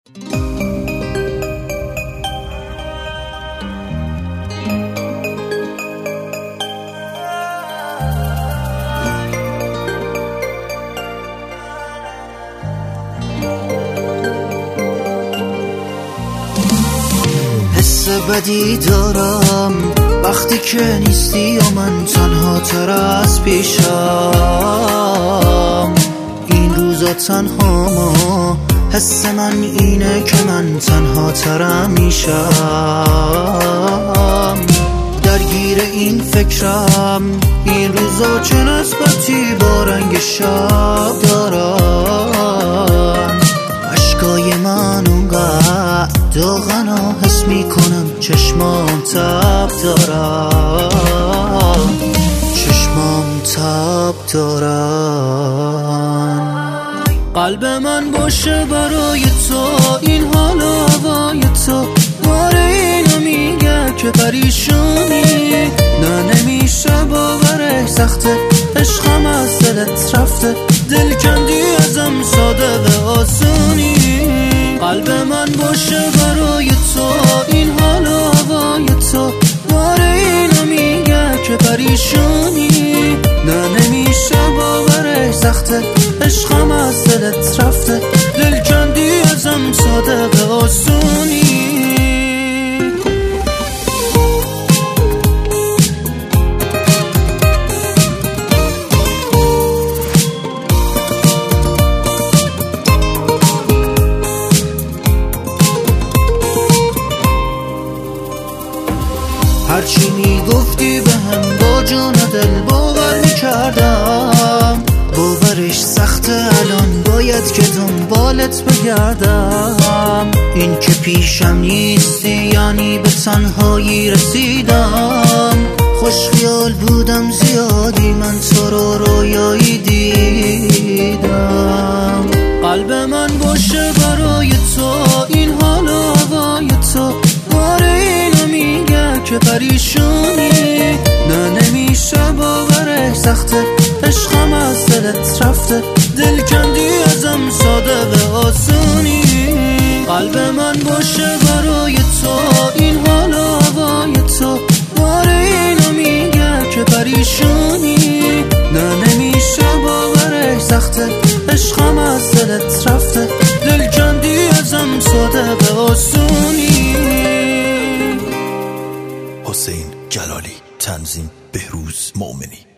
حس بدی دارم وقتی که نیستی و من تنها تر از پیشم. این روزا تنها ما حس من اینه که من تنها ترم میشم. درگیر این فکرم این روزا چه نسبتی با رنگ شب دارم. اشکای من اونقدر داغنا حس میکنم چشمام تب دارم، چشمام تب دارم. قلب من باشه برای تو این حال و هوای تو، باره اینو میگه که پریشونی. نه نمیشه باورش سخته، عشقم از دلت رفته، دل کندی ازم ساده به آسونی. قلب من باشه برای تو این حال و هوای تو، باره اینو میگه که پریشونی. نه نمیشه باورش سخته، عشقم از دلت رفته، دل کندی ازم ساده به آسونی. هرچی میگفتی به هم با جون دل باور میکردم، باورش سخته الان باید که دنبالت بگردم. این که پیشم نیستی یعنی به تنهایی رسیدم. خوش خیال بودم زیادی من تو رو رویایی دیدم. قلب من باشه برای تو این حال و هوای تو، باره اینو میگه که پریشونی. نه نمیشه باورش سخته، عشقم از دلت رفته، دل کندی ازم ساده به آسونی. قلب من باشه برای تو این حال و هوای تو، باره اینو میگه که پریشونی. نه نمیشه باورش سخته، عشقم از دلت رفته، دل کندی ازم ساده به آسونی. حسین جلالی، تنظیم بهروز مومنی.